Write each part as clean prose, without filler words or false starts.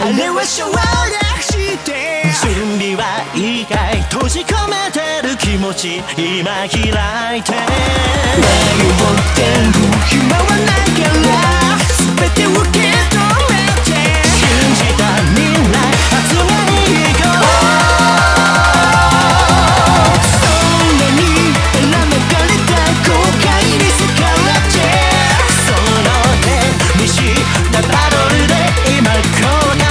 あれは省略して準備はいいかい閉じ込めてる気持ち今開いて迷ってる暇はないから全て受け止めて信じた未来集まり行こうそんなにばらまかれた後悔に逆らってその手にしたバトルで今後悔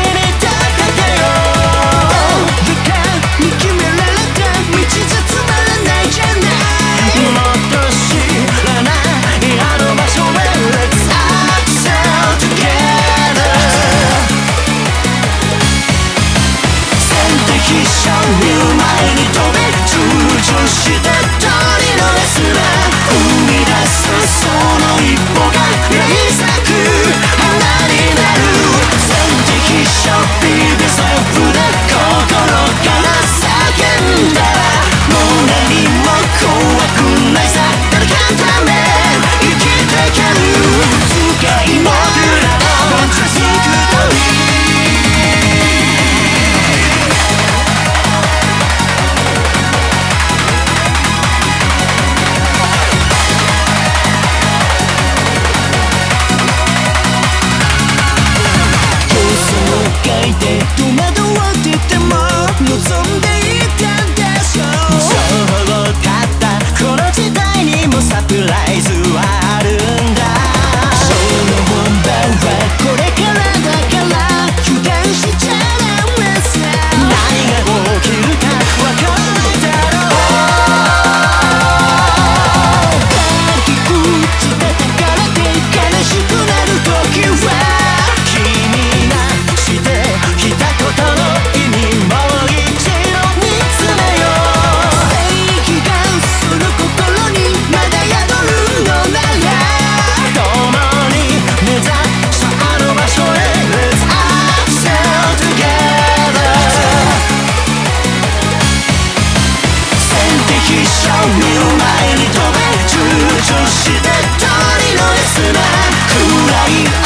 見る前に飛べ躊躇して取り逃すな生み出すその一歩が連作花になる全敵ショッピーでセーフで心から叫んだらもう何も怖くないさ誰かのため生きてける使い僕らの続く旅戸惑ってても望んでいたでしょうそうたったこの時代にもサプライズはあるんだその本番はこれからだから油断しちゃダメさ何が起きるかわかんないだろう敵口叩かれて悲しくなる時は君がしてきたことの意味もう一度見つめよう正義がその心にまだ宿るのなら共に目指すあの場所へ Let's sail together 先敵者を見る前に飛べ躊躇して取り逃すな暗い